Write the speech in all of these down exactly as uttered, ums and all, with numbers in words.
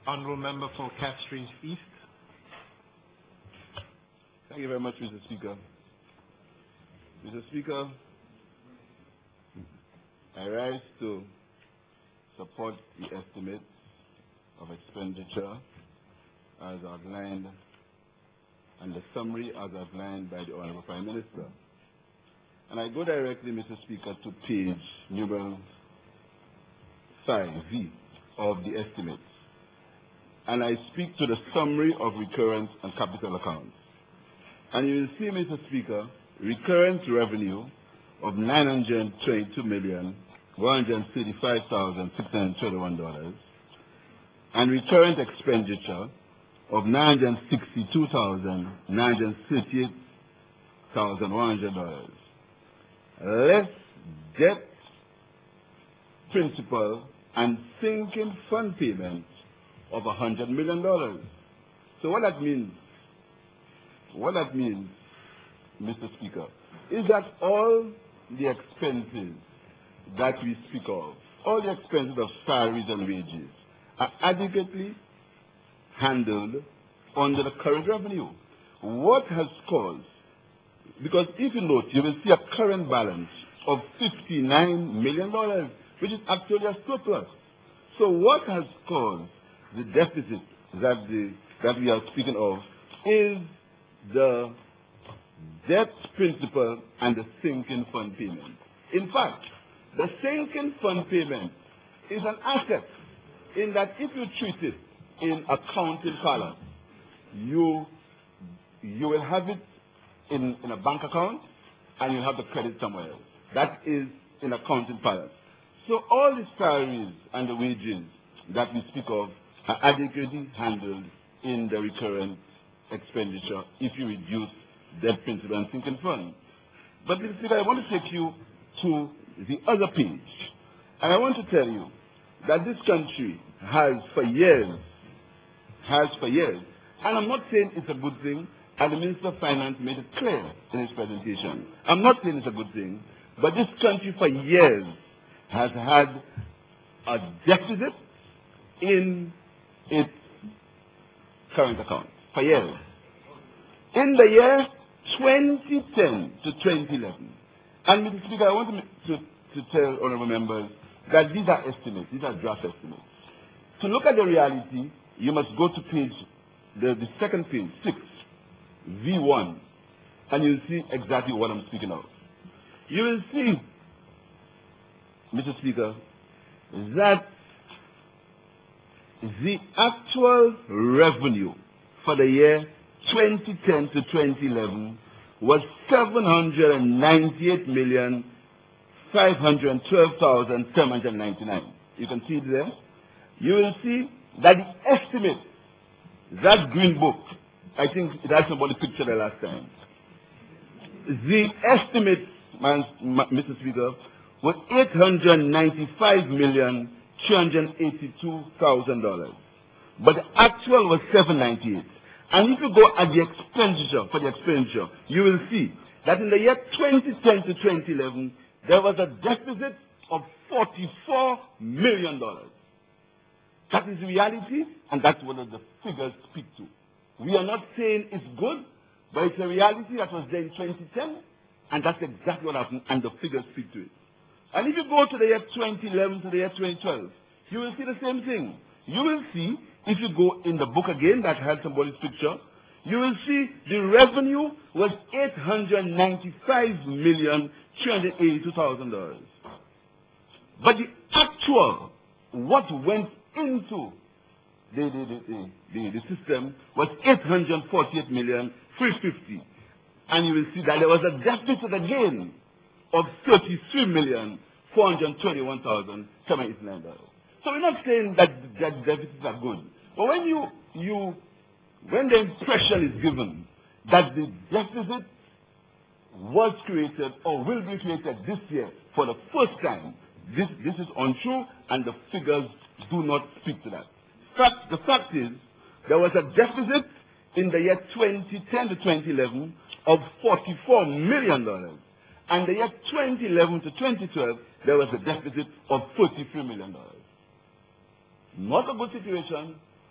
Honourable Member for Castries East. Thank you very much, Mister Speaker. Mister Speaker, I rise to support the estimates of expenditure as outlined and the summary as outlined by the Honourable Prime Minister. And I go directly, Mister Speaker, to page numeral five V of the estimates. And I speak to the summary of recurrent and capital accounts. And you will see, Mister Speaker, recurrent revenue of nine hundred twenty-two million, one hundred thirty-five thousand, six hundred twenty-one dollars, and recurrent expenditure of nine hundred sixty-two thousand, nine hundred thirty-eight thousand, one hundred dollars, less debt, principal, and sinking fund payments of one hundred million dollars. So what that means, what that means, Mister Speaker, is that all the expenses that we speak of, all the expenses of salaries and wages, are adequately handled under the current revenue. What has caused, because if you note, you will see a current balance of fifty-nine million dollars, which is actually a surplus. So what has caused the deficit that, the, that we are speaking of is the debt principal and the sinking fund payment. In fact, the sinking fund payment is an asset in that if you treat it in accounting column, you, you will have it in, in a bank account and you'll have the credit somewhere else. That is in accounting column. So all the salaries and the wages that we speak of are adequately handled in the recurrent expenditure if you reduce debt principal and sinking fund. But Mister Speaker, I want to take you to the other page. And I want to tell you that this country has for years, has for years, and I'm not saying it's a good thing, and the Minister of Finance made it clear in his presentation. I'm not saying it's a good thing, but this country for years has had a deficit in its current account, for years. In the year twenty ten to twenty eleven, and Mister Speaker, I want to, to, to tell honourable members that these are estimates, these are draft estimates. To look at the reality, you must go to page, the, the second page, six, V one, and you'll see exactly what I'm speaking of. You will see, Mister Speaker, that the actual revenue for the year twenty ten to twenty eleven was seven hundred ninety-eight million, five hundred twelve thousand, seven hundred ninety-nine. You can see it there. You will see that the estimate, that green book, I think it had somebody picture the last time. The estimate, Mister Speaker, was eight hundred ninety-five million, three hundred eighty-two thousand dollars. But the actual was seven hundred ninety-eight. And if you go at the expenditure, for the expenditure, you will see that in the year twenty ten to twenty eleven, there was a deficit of forty-four million dollars. That is reality, and that's what the figures speak to. We are not saying it's good, but it's a reality that was there in twenty ten, and that's exactly what happened, and the figures speak to it. And if you go to the year twenty eleven to the year twenty twelve, you will see the same thing. You will see, if you go in the book again that had somebody's picture, you will see the revenue was eight hundred ninety-five million, three hundred eighty-two thousand dollars. But the actual, what went into the, the, the, the, the system was eight hundred forty-eight million, three hundred fifty thousand. And you will see that there was a deficit again of thirty-three million, four hundred twenty-one thousand, seven hundred eighty-nine dollars. So we're not saying that, that deficits are good. But when you, you, when the impression is given that the deficit was created or will be created this year for the first time, this, this is untrue, and the figures do not speak to that. Fact, the fact is, there was a deficit in the year twenty ten to twenty eleven of forty-four million dollars. And the year twenty eleven to twenty twelve, there was a deficit of thirty-three million dollars. Not a good situation,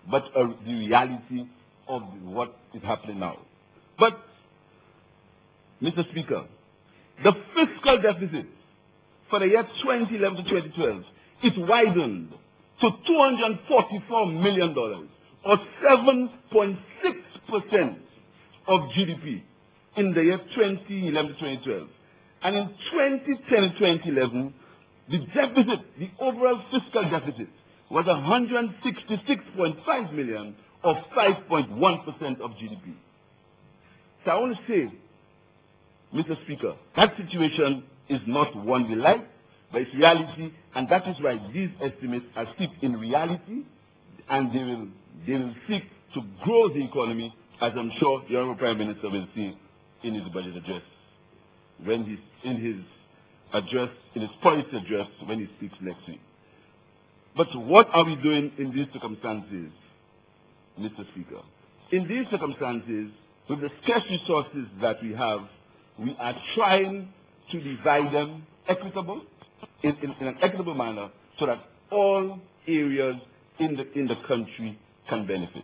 but uh, the reality of what is happening now. But, Mister Speaker, the fiscal deficit for the year twenty eleven to twenty twelve, it widened to two hundred forty-four million dollars, or seven point six percent of G D P in the year twenty eleven to twenty twelve. And in twenty ten to twenty eleven, the deficit, the overall fiscal deficit, was one hundred sixty-six point five million, or five point one percent of G D P. So I want to say, Mister Speaker, that situation is not one we like, but it's reality, and that is why these estimates are steeped in reality, and they will, they will seek to grow the economy, as I'm sure the Honorable Prime Minister will see in his budget address, when he's in his address, in his policy address, when he speaks next week. But what are we doing in these circumstances, Mister Speaker? In these circumstances, with the scarce resources that we have, we are trying to divide them equitable, in, in, in an equitable manner, so that all areas in the, in the country can benefit.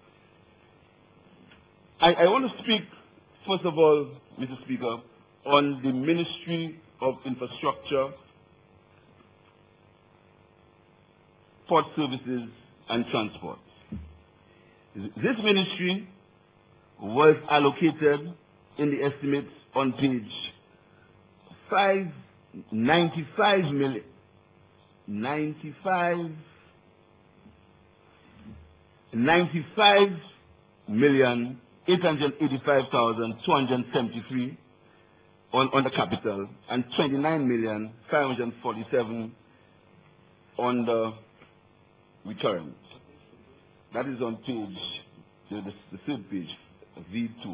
I, I want to speak, first of all, Mister Speaker, on the Ministry of Infrastructure, Port Services and Transport. This ministry was allocated in the estimates on page five ninety-five million, ninety-five, ninety-five million eight hundred eighty-five thousand two hundred seventy-three on, on the capital, and twenty-nine million five hundred forty-seven on the recurrent. That is on page, the, the, the third page, V two.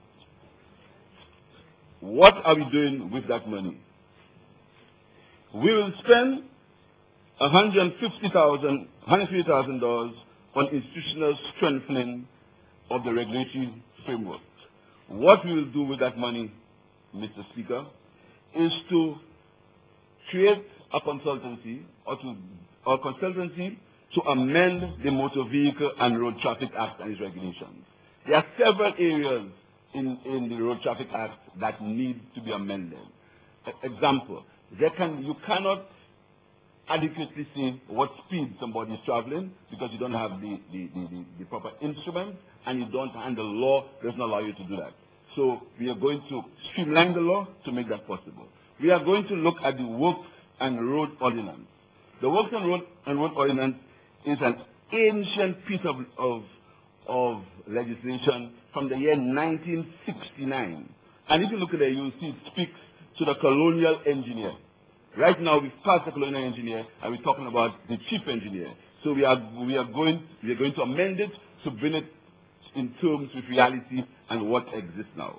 What are we doing with that money? We will spend one hundred fifty thousand dollars, one hundred fifty thousand dollars on institutional strengthening of the regulatory framework. What we will do with that money, Mister Speaker, is to create a consultancy or to or consultancy to amend the Motor Vehicle and Road Traffic Act and its regulations. There are several areas in, in the Road Traffic Act that need to be amended. E- example, there can, you cannot adequately see what speed somebody is traveling because you don't have the, the, the, the, the proper instruments, and you don't, and the law does not allow you to do that. So we are going to streamline the law to make that possible. We are going to look at the Works and Road Ordinance. The Works and Road, and Road Ordinance is an ancient piece of, of, of legislation from the year nineteen sixty-nine. And if you look at it, you'll see it speaks to the colonial engineer. Right now, we've passed the colonial engineer, and we're talking about the chief engineer. So we are, we are, going, we are going to amend it to bring it in terms with reality and what exists now.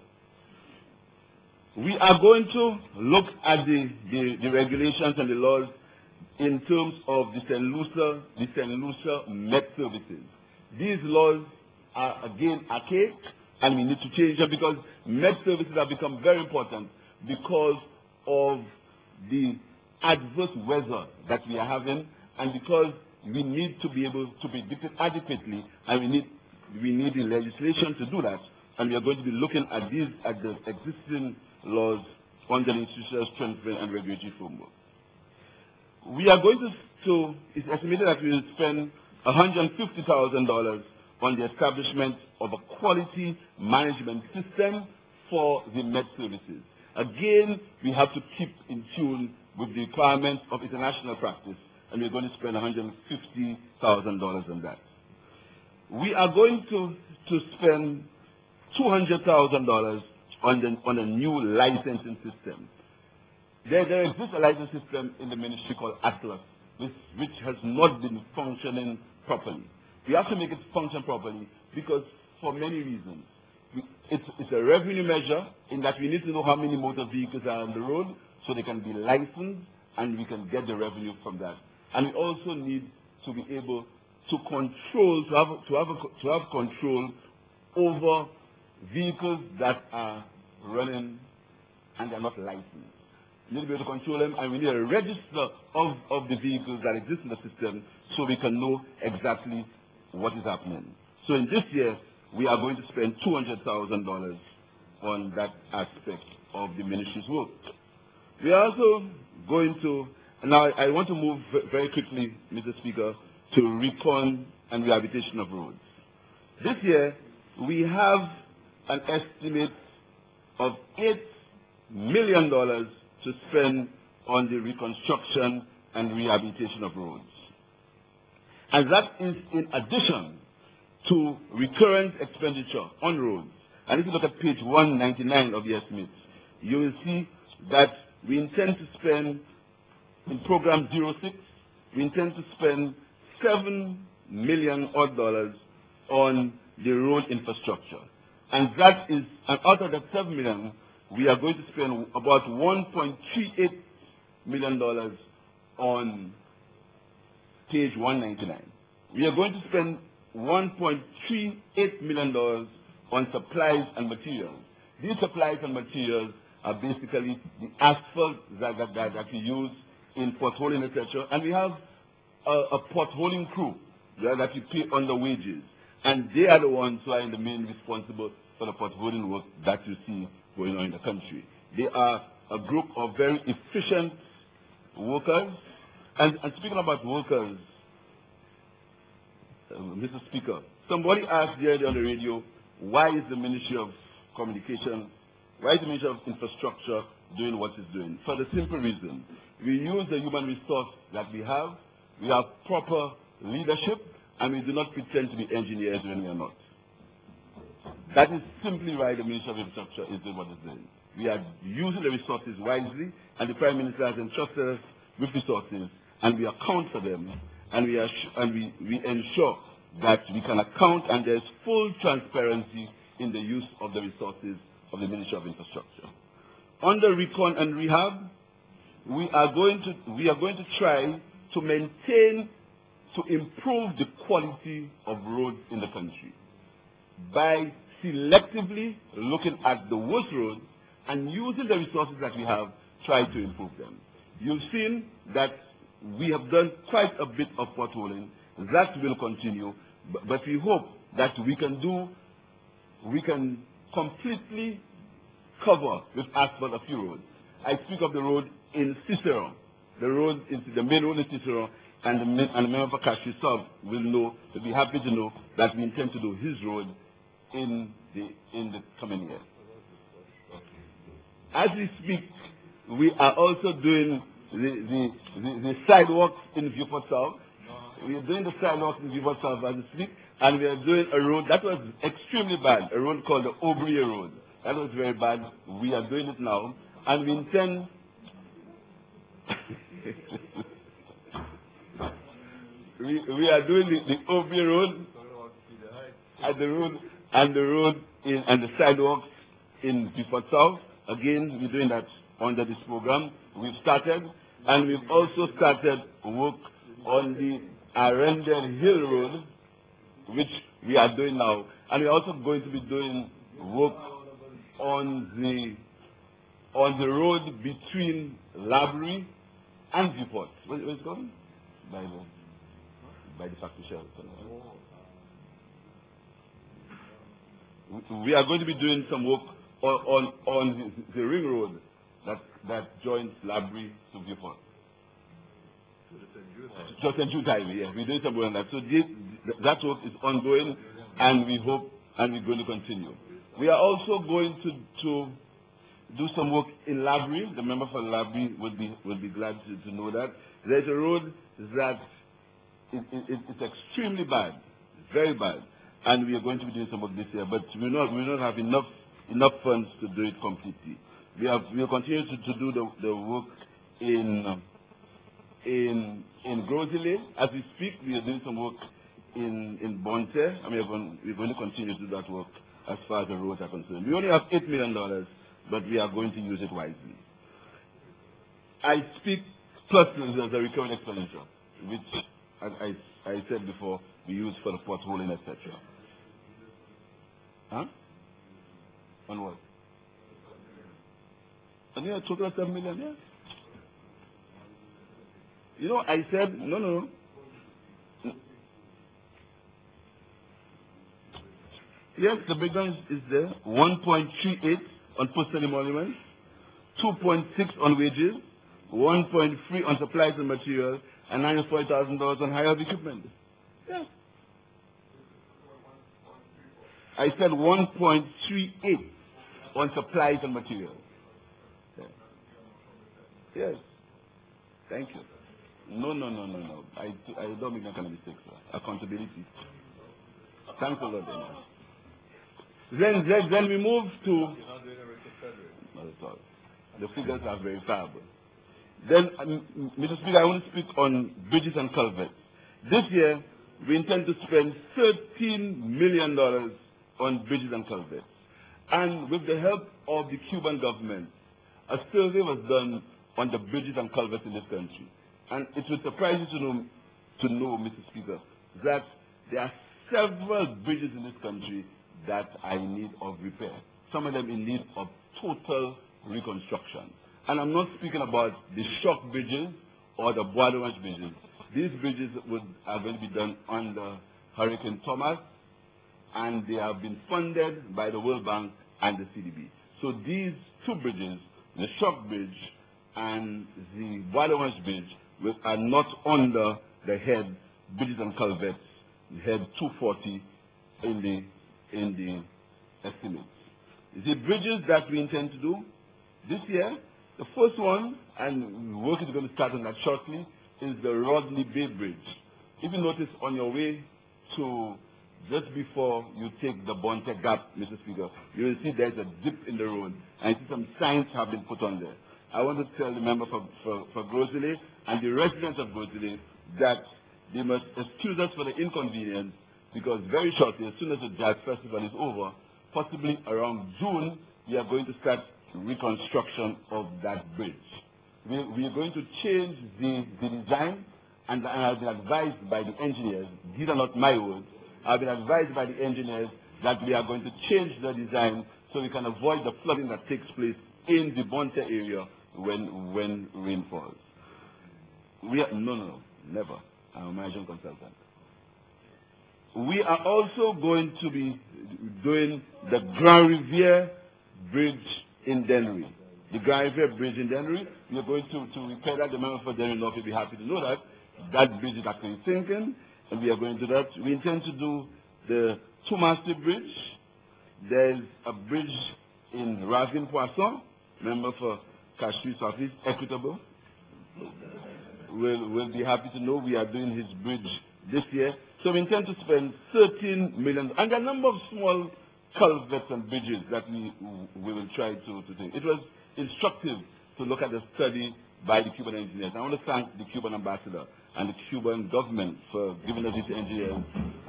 We are going to look at the, the, the regulations and the laws in terms of the Saint Lucia, the Saint Lucia Met Services. These laws are, again, archaic, and we need to change them because Met Services have become very important because of the adverse weather that we are having, and because we need to be able to predict it adequately, and we need we need the legislation to do that. And we are going to be looking at these at the existing laws under the institutional strengthening and regulatory framework. We are going to, to it's estimated that we will spend one hundred fifty thousand dollars on the establishment of a quality management system for the Met Services. Again, we have to keep in tune with the requirements of international practice, and we're going to spend one hundred fifty thousand dollars on that. We are going to, to spend two hundred thousand dollars on, the, on a new licensing system. There, there exists a license system in the ministry called Atlas, which, which has not been functioning properly. We have to make it function properly because, for many reasons, we, it's, it's a revenue measure in that we need to know how many motor vehicles are on the road so they can be licensed and we can get the revenue from that. And we also need to be able to control, to have, to have, a, to have control over vehicles that are running and they're not licensed. We need to be able to control them, and we need a register of, of the vehicles that exist in the system so we can know exactly what is happening. So in this year, we are going to spend two hundred thousand dollars on that aspect of the ministry's work. We are also going to, now I want to move very quickly, Mister Speaker, to recon and rehabilitation of roads. This year, we have an estimate of eight million dollars to spend on the reconstruction and rehabilitation of roads. And that is in addition to recurrent expenditure on roads. And if you look at page one ninety-nine of the estimates, you will see that we intend to spend, in program zero six, we intend to spend seven million odd dollars on the road infrastructure. And that is, and out of that seven million, we are going to spend about one point three eight million dollars on page one ninety-nine. We are going to spend one point three eight million dollars on supplies and materials. These supplies and materials are basically the asphalt that, that, that, that we use in potholing, et cetera. And we have a, a potholing crew yeah, that we pay under wages. And they are the ones who are in the main responsible for the potholing work that you see going on in the country. They are a group of very efficient workers. And, and speaking about workers, uh, Mister Speaker, somebody asked the other day on the radio, why is the Ministry of Communication, why is the Ministry of Infrastructure doing what it's doing? For the simple reason, we use the human resource that we have, we have proper leadership, and we do not pretend to be engineers when we are not. That is simply why the Ministry of Infrastructure is doing what it's doing. We are using the resources wisely, and the Prime Minister has entrusted us with resources, and we account for them, and we, are and we, we ensure that we can account, and there's full transparency in the use of the resources of the Ministry of Infrastructure. Under recon and rehab, we are going to, we are going to try to maintain, to improve the quality of roads in the country by selectively looking at the worst roads and using the resources that we have, try to improve them. You've seen that we have done quite a bit of potholing. That will continue, but we hope that we can do, we can completely cover with asphalt a few roads. I speak of the road in Cicero, the road, in, the main road in Cicero, and the, and the member for Cash South will know, will be happy to know that we intend to do his road in the, in the coming year. As we speak, we are also doing the, the, the, the sidewalks in Beaufort South. We are doing the sidewalks in Beaufort South as we speak, and we are doing a road that was extremely bad, a road called the Aubrey Road. That was very bad. We are doing it now, and we intend we, we are doing the, the Aubrey Road and the road and the road in, and the sidewalks in Beaufort South. Again, we're doing that under this program. We've started, and we've also started work on the Arundel Hill Road, which we are doing now, and we're also going to be doing work on the on the road between Labrie and Beaufort. Where, where is it going? By the by the factory shelter. We are going to be doing some work on on, on the, the ring road that that joins Labrie to Beaufort. Just in Jude Highway, yeah. We're doing some work on that. So this, that work is ongoing, and we hope, and we're going to continue. We are also going to, to do some work in Labrie. The member for Labrie would be, would be glad to, to know that. There's a road that is it, it, it's extremely bad, very bad, and we are going to be doing some work this year, but we will not, we will not have enough, enough funds to do it completely. We, have, we will continue to, to do the, the work in... In in Grosile, as we speak, we are doing some work in in Bonte, and we are going, we're going to continue to do that work as far as the roads are concerned. We only have eight million dollars, but we are going to use it wisely. I speak plus as a recurring expenditure, which, as I I said before, we use for the potholing, et cetera. Huh? On what? And yeah, total seven million, yeah. You know, I said, no, no, no. Yes, the breakdown is, is there. one point three eight on postal emoluments, two point six on wages, one point three on supplies and materials, and ninety-four thousand dollars on hire of equipment. Yeah. I said one point three eight on supplies and materials. Yeah. Yes. Thank you. No, no, no, no, no. I, I don't make that kind of mistake, sir. Accountability. Thanks a lot, then. Then, then, then we move to... You're not doing a Richard Frederick. Not at all. The figures are verifiable. Then, um, Mister Speaker, I want to speak on bridges and culverts. This year, we intend to spend thirteen million dollars on bridges and culverts. And with the help of the Cuban government, a survey was done on the bridges and culverts in this country. And it would surprise you to know, to know, Mister Speaker, that there are several bridges in this country that are in need of repair. Some of them in need of total reconstruction. And I'm not speaking about the shock bridges or the Bois d'Orange bridges. These bridges would, are going to be done under Hurricane Thomas, and they have been funded by the World Bank and the C D B. So these two bridges, the shock bridge and the Bois d'Orange bridge, which are not under the head bridges and culverts, head two forty in the in the estimates. The bridges that we intend to do this year, the first one, and work is going to start on that shortly, is the Rodney Bay Bridge. If you notice on your way to just before you take the Bonte Gap, Mister Speaker, you will see there's a dip in the road, and see some signs have been put on there. I want to tell the member for, for, for Grosile and the residents of Grosile that they must excuse us for the inconvenience, because very shortly, as soon as the Jazz Festival is over, possibly around June, we are going to start reconstruction of that bridge. We, we are going to change the, the design, and I have been advised by the engineers, these are not my words, I have been advised by the engineers that we are going to change the design so we can avoid the flooding that takes place in the Bonte area when, when rain falls. We are, no, no, no, never. I'm a management consultant. We are also going to be doing the Grand Riviere Bridge in Dennery. The Grand Riviere Bridge in Dennery, we are going to, to repair that. The member for Dennery North will be happy to know that. That bridge is actually sinking, and we are going to do that. We intend to do the Two-Masted Bridge. There's a bridge in Ravine-Poisson, member for Castries Southeast, Equitable. We'll, we'll be happy to know we are doing his bridge this year. So we intend to spend thirteen million dollars. And there are a number of small culverts and bridges that we, we will try to, to do. It was instructive to look at the study by the Cuban engineers. I want to thank the Cuban ambassador and the Cuban government for giving us these engineers.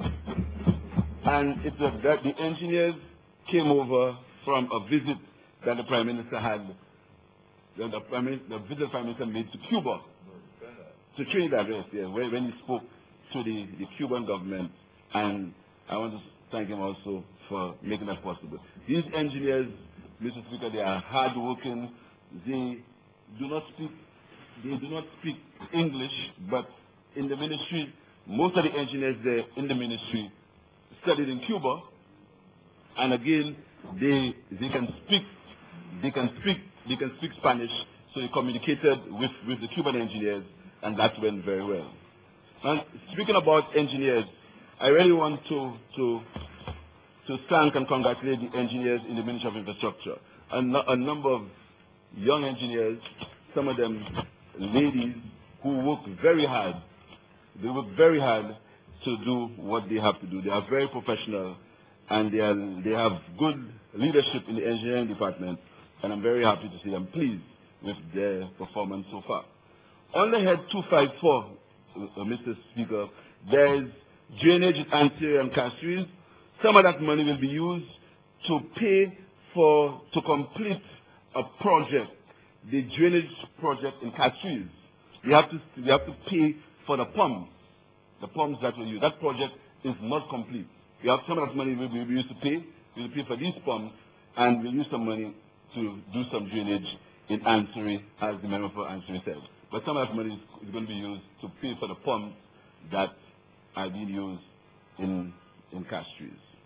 And it's a, that the engineers came over from a visit that the Prime Minister had, that the, Prime Minister, the visit the Prime Minister made to Cuba, to Trinidad, yes, yeah, when, when he spoke to the, the Cuban government, and I want to thank him also for making that possible. These engineers, Mister Speaker, they are hardworking. They do not speak, they do not speak English, but in the ministry, most of the engineers there in the ministry studied in Cuba, and again, they they can speak, they can speak, they can speak Spanish, so they communicated with, with the Cuban engineers, and that went very well. And speaking about engineers, I really want to, to, to thank and congratulate the engineers in the Ministry of Infrastructure. A, no, a number of young engineers, some of them ladies, who work very hard. They work very hard to do what they have to do. They are very professional, and they, are, they have good leadership in the engineering department, and I'm very happy to see them pleased with their performance so far. On the head two five four, Uh, Mister Speaker, there is drainage at Anterior and Castries. Some of that money will be used to pay for, to complete a project, the drainage project in Castries. We have to, we have to pay for the pumps, the pumps that we use. That project is not complete. We have some of that money we will use to pay. We will pay for these pumps, and we'll use some money to do some drainage in Anterior, as the member for Anterior said. But some of that money is going to be used to pay for the pumps that are being used in, in Castries.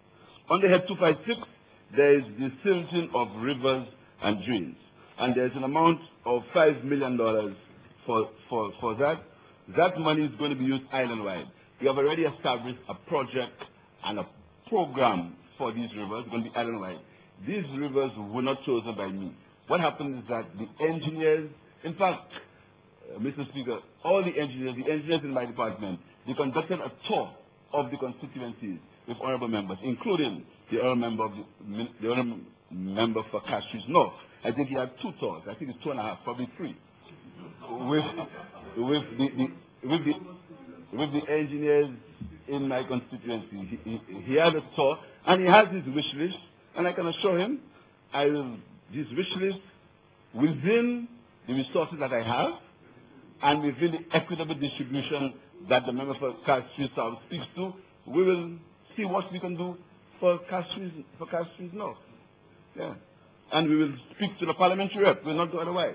On the head two five six, there is the silting of rivers and drains. And there's an amount of five million dollars for, for, for that. That money is going to be used island-wide. We have already established a project and a program for these rivers. It's going to be island-wide. These rivers were not chosen by me. What happened is that the engineers, in fact, uh, Mister Speaker, all the engineers, the engineers in my department, they conducted a tour of the constituencies with honorable members, including the honorable member, of the, the honorable member for Castries North. I think he had two tours. I think it's two and a half, probably three, with with the, the with the with the engineers in my constituency. He, he, he had a tour, and he has his wish list, and I can assure him, I will his wish list within the resources that I have, and within the equitable distribution that the member for Castries South speaks to, we will see what we can do for Castries for Castries North. Yeah. And we will speak to the parliamentary rep. We will not do otherwise.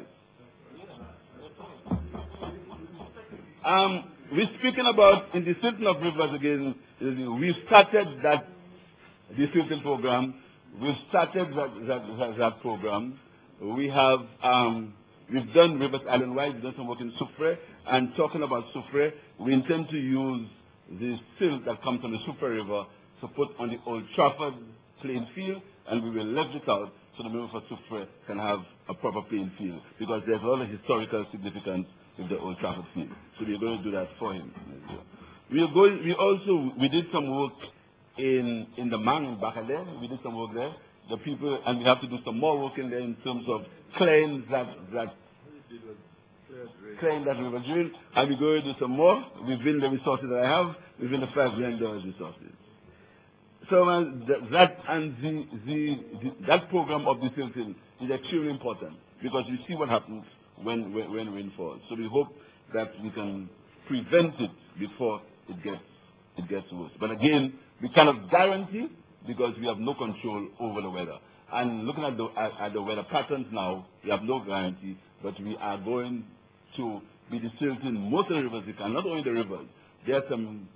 Um, we're speaking about in the silting of rivers again. We've started that the silting program. We've started that that, that, that program. We have um, we've done rivers island-wide. We've done some work in Soufrière. And talking about Soufrière, we intend to use the silt that comes from the Soufrière River to put on the Old Trafford playing field, and we will leverage it out so the member for Soufrière can have a proper playing field, because there's a lot of historical significance with the Old Trafford field. So we're going to do that for him. We are going. We also we did some work in in the Mang in Bacalé. We did some work there. The people, and we have to do some more work in there in terms of clearing that that clearing that river drain. And we're going to do some more within the resources that I have, within the five million dollars resources. So uh, th that and the, the, the that program of the silting is extremely important, because you see what happens when, when when rain falls. So we hope that we can prevent it before it gets it gets worse. But again, we cannot guarantee, because we have no control over the weather. And looking at the at, at the weather patterns now, we have no guarantee. But we are going to be desilting most of the rivers we can. Not only the rivers, there are some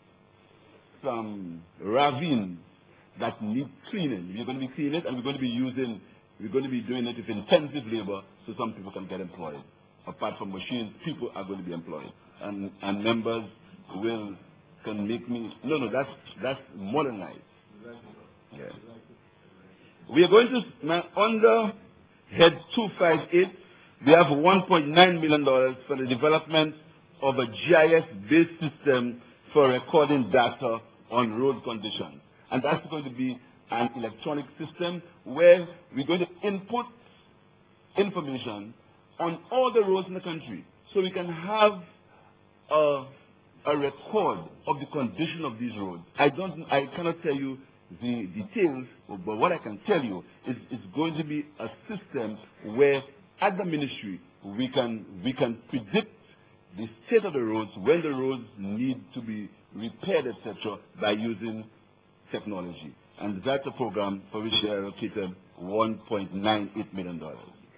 some ravines that need cleaning. We're going to be cleaning it, and we're going to be using, we're going to be doing it with intensive labor, so some people can get employed. Apart from machines, people are going to be employed, and and members will can make me. No, no, that's that's modernized. Yeah. We are going to under head two five eight. We have one point nine million dollars for the development of a G I S-based system for recording data on road conditions. And that's going to be an electronic system where we're going to input information on all the roads in the country, so we can have a, a record of the condition of these roads. I don't, I cannot tell you the details, but what I can tell you is it's going to be a system where at the ministry we can we can predict the state of the roads, when the roads need to be repaired, et cetera, by using technology. And that's a program for which they allocated one point nine eight million dollars.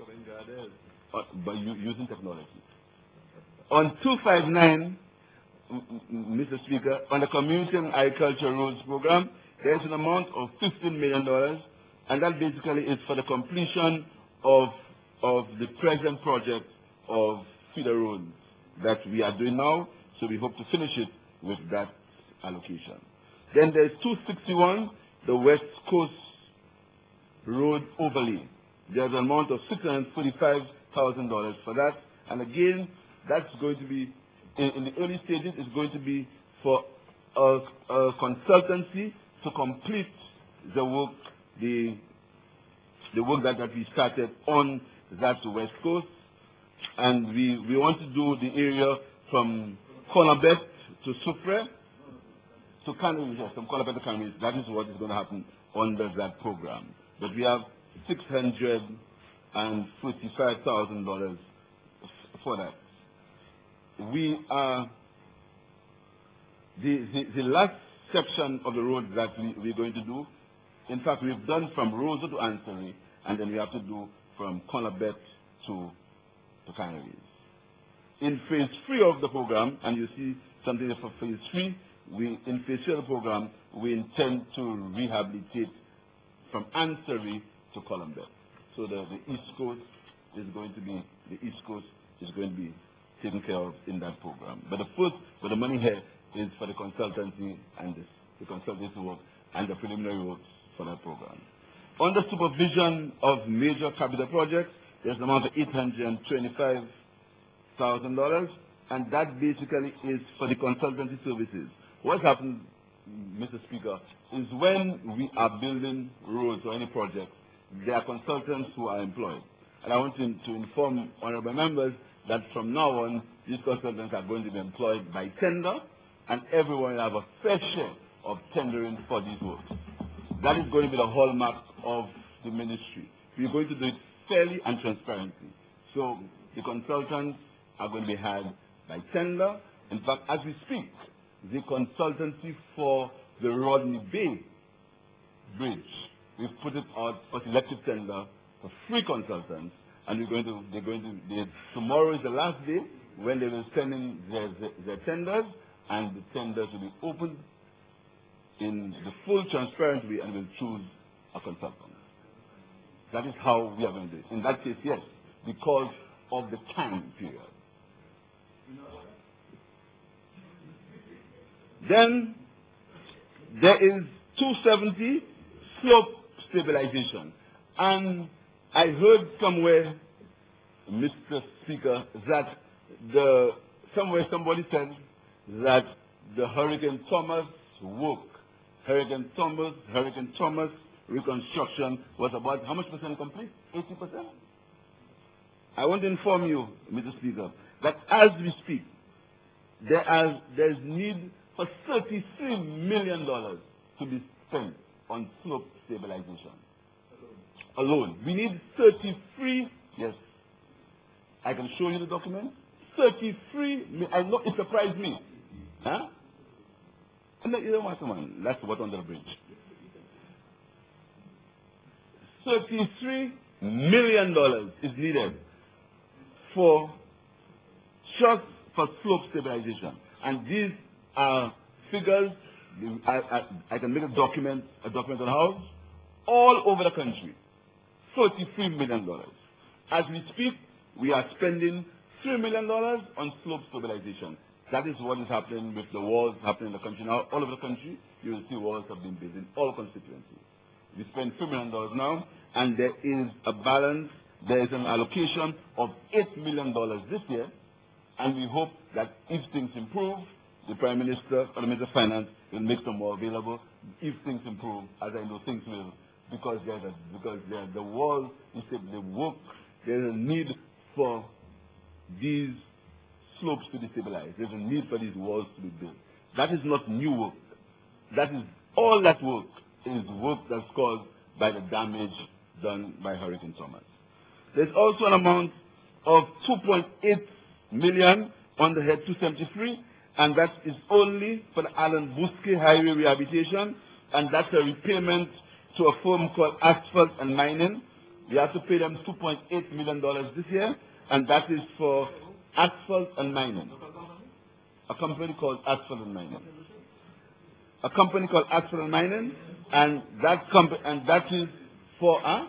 Uh, by using technology. On two five nine, Mister Speaker, on the Community and Agriculture Roads Program, there's an amount of fifteen million dollars, and that basically is for the completion of, of the present project of feeder roads that we are doing now, so we hope to finish it with that allocation. Then there's two sixty-one, the West Coast Road Overlay. There's an amount of six hundred forty-five thousand dollars for that, and again, that's going to be, in, in the early stages, it's going to be for a, a consultancy to complete the work, the, the work that, that we started on that West Coast. And we, we want to do the area from Conabet to Soufrière to Canaries, yes, from Conabet to Canaries. That is what is going to happen under that program. But we have six hundred forty-five thousand dollars for that. We are, the, the, the last section of the road that we, we're going to do, in fact, we've done from Roseau to Anthony, and then we have to do from Conabet to, to Canaries. In phase three of the program, and you see something for phase three, we, in phase three of the program, we intend to rehabilitate from Ansari to Columbia. So the, the East Coast is going to be, the East Coast is going to be taken care of in that program. But the first, but the money here is for the consultancy and this, the consultancy work and the preliminary works for that program. Under supervision of major capital projects, there's an amount of eight hundred twenty-five thousand dollars, and that basically is for the consultancy services. What happens, Mister Speaker, is when we are building roads or any project, there are consultants who are employed. And I want to, to inform honorable members that from now on, these consultants are going to be employed by tender, and everyone will have a fair share of tendering for these works. That is going to be the hallmark of the ministry. We're going to do it fairly and transparently. So the consultants are going to be hired by tender. In fact, as we speak, the consultancy for the Rodney Bay Bridge, we've put it out for selective tender for free consultants, and we're going to, they're going to, they, tomorrow is the last day when they will send in their, their, their tenders, and the tenders will be opened in the full transparency and will choose a consultant. That is how we are going to do it. In that case, yes, because of the time period. Then there is two seventy slope stabilization. And I heard somewhere, Mister Speaker, that the somewhere somebody said that the Hurricane Thomas work, Hurricane Thomas, Hurricane Thomas reconstruction was about how much percent complete? eighty percent? I want to inform you, Mister Speaker, that as we speak, there are there's need for thirty-three million dollars to be spent on slope stabilization. Alone. We need thirty-three, yes, I can show you the document. thirty-three, I know it surprised me. Huh? And you don't want someone, that's what under the bridge. thirty-three million dollars is needed for just for slope stabilization. And these are figures, I, I, I can make a document, a document on the house, all over the country. thirty-three million dollars. As we speak, we are spending three million dollars on slope stabilization. That is what is happening with the walls happening in the country now. All over the country, you will see walls have been built in all constituencies. We spend three million dollars now, and there is a balance, there is an allocation of eight million dollars this year, and we hope that if things improve, the Prime Minister or the Minister of Finance will make some more available. If things improve, as I know things will, because there's a, because there, the wall, the work, there's a need for these slopes to be stabilized. There's a need for these walls to be built. That is not new work. That is all that work is work that's caused by the damage done by Hurricane Thomas. There's also an amount of two point eight million on the head two seventy-three, and that is only for the Alan Buske Highway rehabilitation, and that's a repayment to a firm called Asphalt and Mining. We have to pay them two point eight million dollars this year, and that is for Asphalt and Mining. A company called Asphalt and Mining. A company called Asphalt and Mining, and that company, and that is for huh?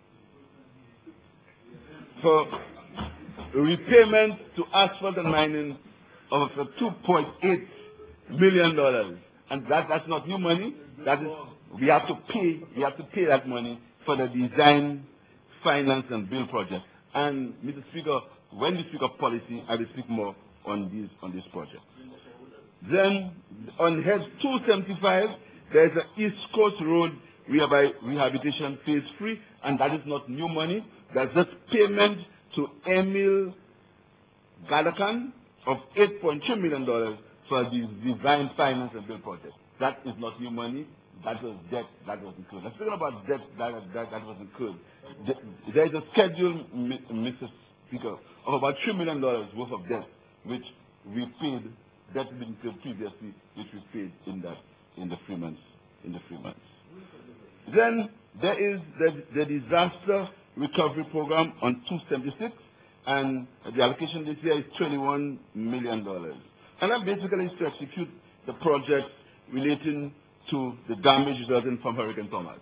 for repayment to Asphalt and Mining of two point eight million dollars, and that that's not new money. That is, we have to pay. We have to pay that money for the design, finance, and build project. And Mister Speaker, when we speak of policy, I will speak more on this on this project. Then on head two seventy-five, there is an East Coast Road rehabilitation phase three, and that is not new money. That's just payment to Emil Galakan of eight point two million dollars for the design, finance, and build project. That is not new money. That was debt that was incurred. I'm speaking about debt that, that, that was incurred. There is a schedule, Mister Speaker, of about three million dollars worth of debt, which we paid, that had been incurred previously, which we paid in that in the three months. In the three months. Then there is the, the disaster recovery program on two seventy-six, and the allocation this year is twenty-one million dollars. And that basically is to execute the projects relating to the damage resulting from Hurricane Thomas.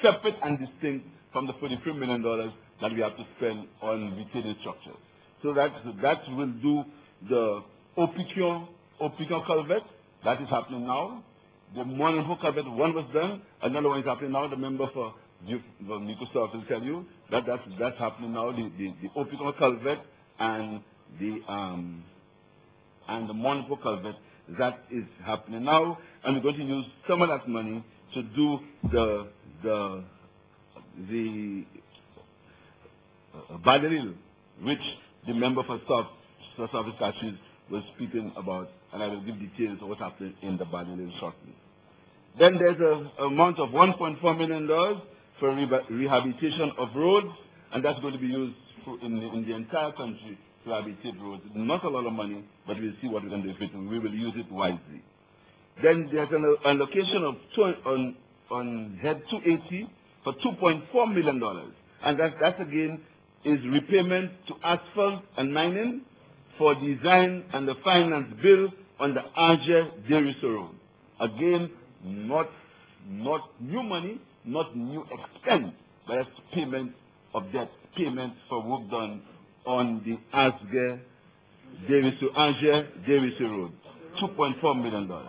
separate and distinct from the forty-three million dollars that we have to spend on retaining structures. So that, that will do the Opikion, Opikion culvert, that is happening now. The Mononho culvert, one was done, another one is happening now. The member for Microsoft will tell you that that's, that's happening now, the, the, the Opikion culvert and the, um, and the Mononho culvert, that is happening now. And we're going to use some of that money to do the, the, the uh, Badalil, which the member for South, South East Cashews was speaking about, and I will give details of what's happening in the Badalil shortly. Then there's an amount of one point four million dollars for re rehabilitation of roads, and that's going to be used for in, the, in the entire country to rehabilitate roads. Not a lot of money, but we'll see what we're going to do with it, and we will use it wisely. Then there's an allocation of two, on, on head two eighty for two point four million dollars, and that, that again is repayment to asphalt and mining for design and the finance bill on the Alger-Deriso Road. Again, not, not new money, not new expense, but it's payment of debt, payment for work done on the Alger-Deriso Alger-Deriso Road, two point four million dollars.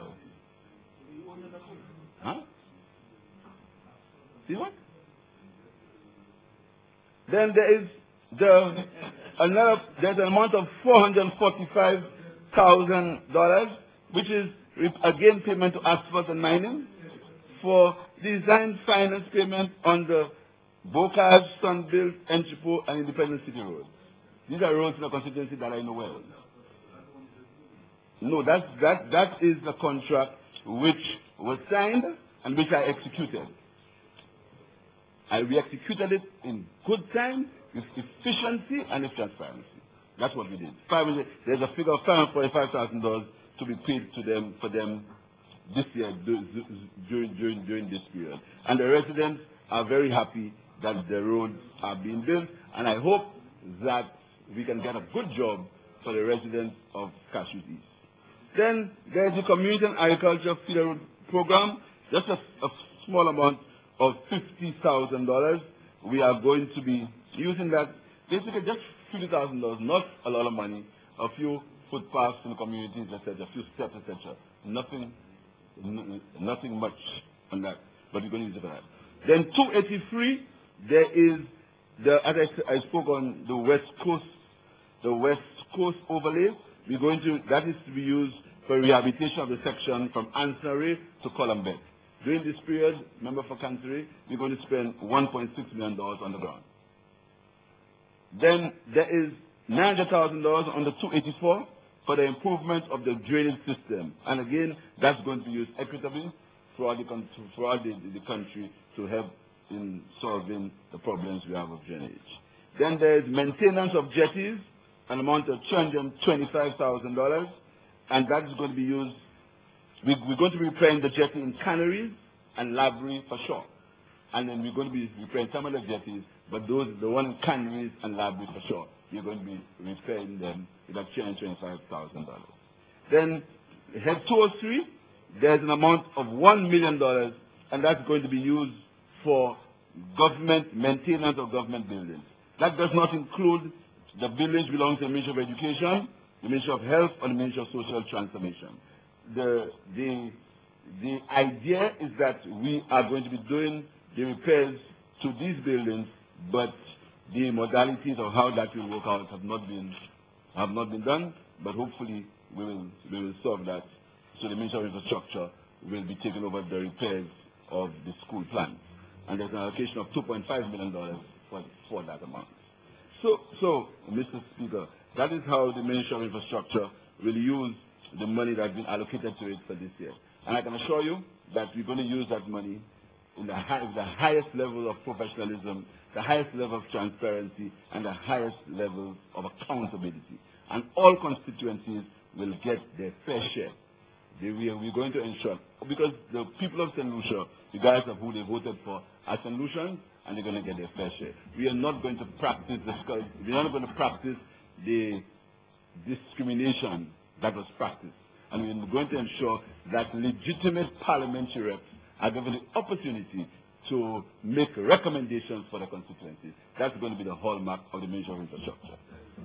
Huh? See what? Then there is the another, there's an amount of four hundred forty-five thousand dollars, which is again payment to asphalt and mining for design finance payment on the Bocage, Sunbuilt, Enchipo, and Independence City Road. These are roads in the constituency that I know well. No, that's, that, that is the contract which was signed and which I executed. I, we executed it in good time, with efficiency and with transparency. That's what we did. Five, there's a figure of five hundred forty-five thousand dollars to be paid to them for them this year during, during, during this period. And the residents are very happy that the roads are being built, and I hope that we can get a good job for the residents of Cashews East. Then there's the Community and Agriculture Feeder Road Program, just a, a small amount of fifty thousand dollars. We are going to be using that, basically just fifty thousand dollars, not a lot of money, a few footpaths in the communities, et cetera, a few steps, et cetera. Nothing, nothing much on that, but we're going to use it for that. Then two eighty-three, there is, the, as I, I spoke on the West Coast, the West Coast overlay. We're going to, that is to be used for rehabilitation of the section from Ansari to Columbet. During this period, member for Kansari, we're going to spend one point six million dollars on the ground. Then there is nine hundred thousand dollars on the two eighty-four for the improvement of the drainage system. And again, that's going to be used equitably throughout the, throughout the, the country to help in solving the problems we have of drainage. Then there is maintenance of jetties, an amount of two hundred twenty-five thousand dollars, and that is going to be used. We, we're going to be repairing the jetty in Canaries and Labrie for sure. And then we're going to be repairing some of the jetties, but those, the one in Canaries and Labrie for sure, we're going to be repairing them with about two hundred twenty-five thousand dollars. Then, head two oh three, there's an amount of one million dollars, and that's going to be used for government, maintenance of government buildings. That does not include the buildings belonging to the Ministry of Education, the Ministry of Health, or the Ministry of Social Transformation. The, the, the idea is that we are going to be doing the repairs to these buildings, but the modalities of how that will work out have not been, have not been done, but hopefully we will, we will solve that. So the Ministry of Infrastructure will be taking over the repairs of the school plans. And there's an allocation of two point five million dollars for, for that amount. So, so, Mister Speaker, that is how the Ministry of Infrastructure will use the money that has been allocated to it for this year. And I can assure you that we're going to use that money in the, high, the highest level of professionalism, the highest level of transparency, and the highest level of accountability. And all constituencies will get their fair share. They, we are, we're going to ensure, because the people of Saint Lucia, regardless of who they voted for, are Saint Lucians, and they're going to get their fair share. We are not going to practice the, we're not going to practice the discrimination that was practiced. And we're going to ensure that legitimate parliamentary reps are given the opportunity to make recommendations for the constituencies. That's going to be the hallmark of the Ministry of Infrastructure.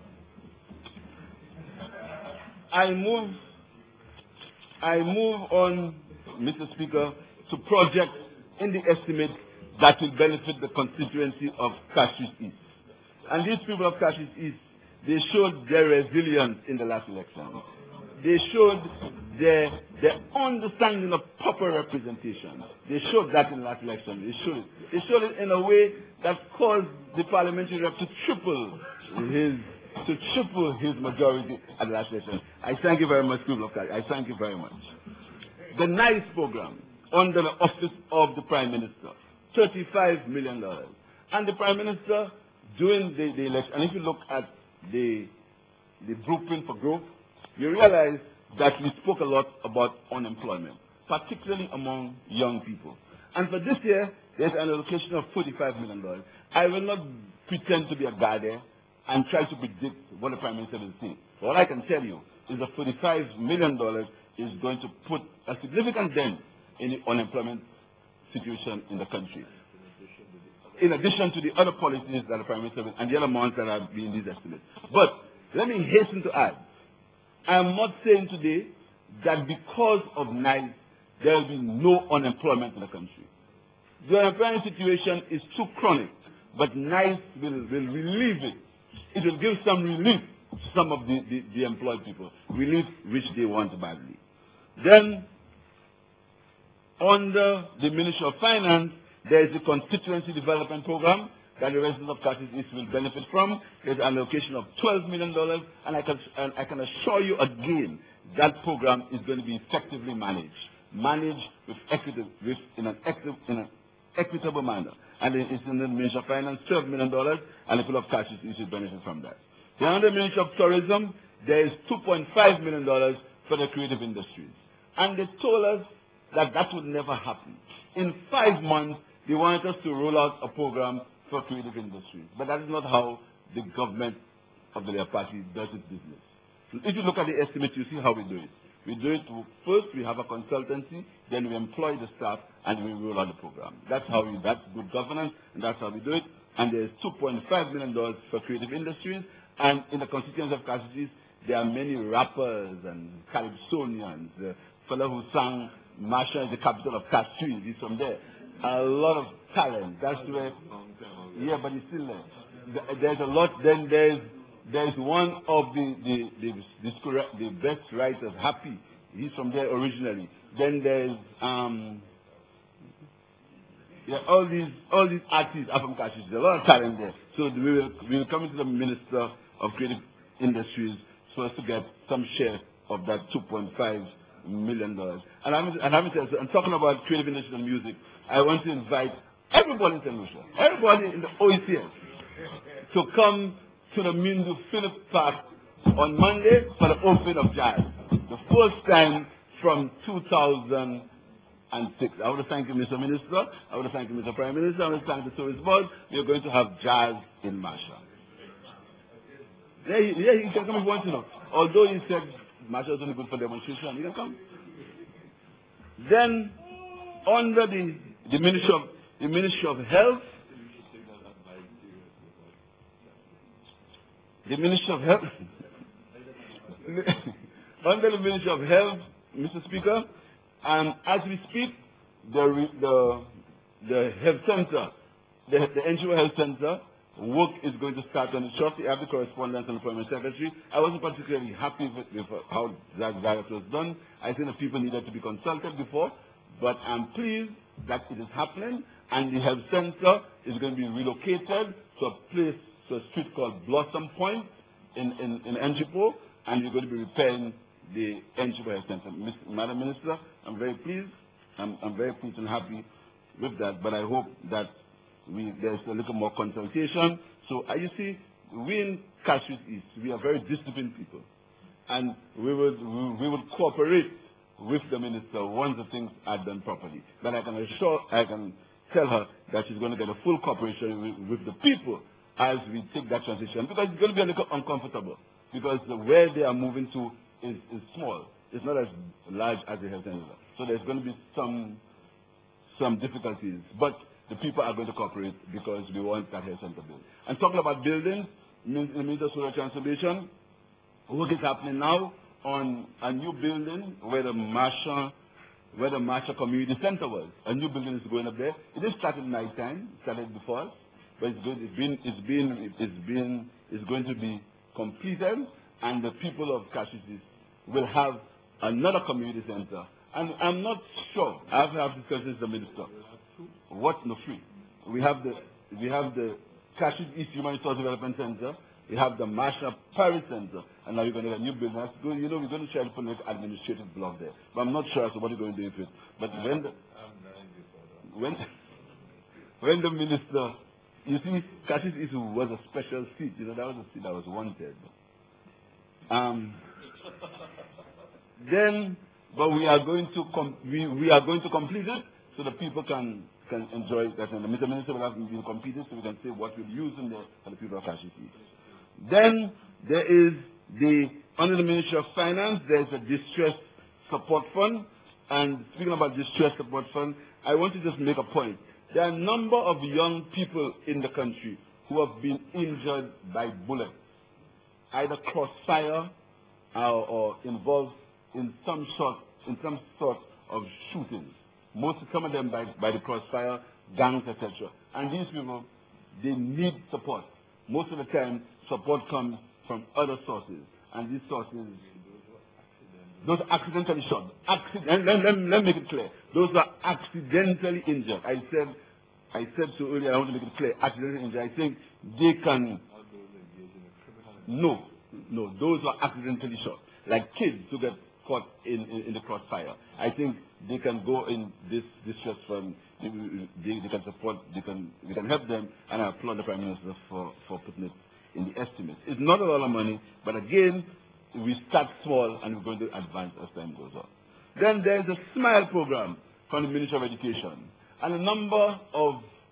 I move, I move on, Mister Speaker, to projects in the estimate that will benefit the constituency of Cashews East. And these people of Cashews East, they showed their resilience in the last election. They showed their, their understanding of proper representation. They showed that in the last election. They showed it. They showed it in a way that caused the parliamentary rep to triple his to triple his majority at the last election. I thank you very much, people of Cashews. I thank you very much. The NICE program under the office of the Prime Minister, thirty-five million dollars. And the Prime Minister, during the, the election, and if you look at the, the blueprint for growth, you realize that we spoke a lot about unemployment, particularly among young people. And for this year, there's an allocation of forty-five million dollars. I will not pretend to be a guy there and try to predict what the Prime Minister will say. All I can tell you is that forty-five million dollars is going to put a significant dent in the unemployment situation in the country, in addition to the other policies that the Prime Minister will, and the other amounts that are in these estimates. But let me hasten to add, I am not saying today that because of NICE, there will be no unemployment in the country. The unemployment situation is too chronic, but NICE will, will relieve it. It will give some relief to some of the, the, the employed people, relief which they want badly. Then, under the Ministry of Finance, there is the Constituency Development Program that the residents of Cashews East will benefit from. There's an allocation of twelve million dollars, and I can, and I can assure you again that program is going to be effectively managed, managed with equity, with, in, an equitable, in an equitable manner. And it's in the Ministry of Finance, twelve million dollars, and the people of Cashews East will benefit from that. Then under the Ministry of Tourism, there is two point five million dollars for the creative industries. And they told us that that would never happen. In five months, they wanted us to roll out a program for creative industries. But that is not how the government of the Labour Party does its business. So if you look at the estimate, you see how we do it. We do it, first we have a consultancy, then we employ the staff, and we roll out the program. That's how we, that's good governance, and that's how we do it. And there's two point five million dollars for creative industries, and in the constituency of Cashews East, there are many rappers and Calypsonians. The fellow who sang Masha is the capital of Cashews, he's from there. A lot of talent. That's where, yeah, but he's still there. There's a lot. Then there's there's one of the the the, the, the best writers, Happy. He's from there originally. Then there's um yeah, all these all these artists are from Cashews. There's a lot of talent there. So we will we will come into the Minister of Creative Industries so as to get some share of that two point five million dollars. And I'm and I'm, I'm talking about creative industry and music. I want to invite everybody in Saint Lucia, everybody in the O E C S, to come to the Mindu Philip Park on Monday for the opening of Jazz. The first time from two thousand six. I want to thank you, Mister Minister. I want to thank you, Mister Prime Minister. I want to thank the Service Board. We are going to have jazz in Masha. Yeah, he, yeah, he can come if he wants to know. Although he said Masha is only good for demonstration, he can come. Then, under the, the Ministry of the Ministry of Health, the Ministry of Health, under the Ministry of Health, Mister Speaker, and as we speak, the the the health center, the, the N G O Health Center, work is going to start on it shortly. I have the correspondence and the Prime Secretary. I wasn't particularly happy with, with how that diet was done. I think the people needed to be consulted before, but I'm pleased that it is happening, and the health center is going to be relocated to a place, to a street called Blossom Point in, in, in N G P O, and we're going to be repairing the N G P O Health Center. Madam Minister, I'm very pleased. I'm, I'm very pleased and happy with that, but I hope that we, there's a little more consultation. So, uh, you see, we in Cashews East, we are very disciplined people, and we will, we, we will cooperate with the minister once the things are done properly. But I can assure, I can tell her that she's going to get a full cooperation with, with the people as we take that transition, because it's going to be a little uncomfortable, because the, where they are moving to is, is small. It's not as large as the health center. So there's going to be some some difficulties. But the people are going to cooperate because we want that health center built. And talking about buildings, in the Ministry of Social Transformation, work is happening now on a new building where the Marsha, where the Marsha Community Center was. A new building is going up there. It is started night time, started before, but it's good. It's been, it's been, it's been, it's going to be completed, and the people of Kashisis will have another community center. And I'm not sure. I have to have discussions with the minister. What? No, free. We have the, we have the Kashisis East Human Resource Development Center. We have the Marsha Paris Center, and now we're going to have a new building. That's good. You know, we're going to try to put an administrative block there, but I'm not sure as to what we're going to do with it. But when the, when, when the minister, you see, Kashisis East was a special seat. You know, that was a seat that was wanted. Um, then, but we are going to com we, we are going to complete it so that people can can enjoy that. And the Mister Minister will have been completed so we can say what we'll use in there for the people of Kashisis East. Then there is the, under the Ministry of Finance, there's a distress support fund. And speaking about distress support fund, I want to just make a point. There are a number of young people in the country who have been injured by bullets, either crossfire or, or involved in some sort, in some sort of shootings. Most, some of them by, by the crossfire, gangs, et cetera. And these people, they need support. Most of the time, support comes from other sources, and these sources, those are accidentally shot. Accident, let, let, let me make it clear. Those are accidentally injured. I said, I said so earlier, I want to make it clear, accidentally injured. I think they can, no, no, those are accidentally shot. Like kids who get caught in, in, in the crossfire. I think they can go in this distress fund, they, they, they can support, they can, we can help them, and I applaud the Prime Minister for, for putting it in the estimate. It's not a lot of money, but again, we start small and we're going to advance as time goes on. Then there's a SMILE program from the Ministry of Education, and a number of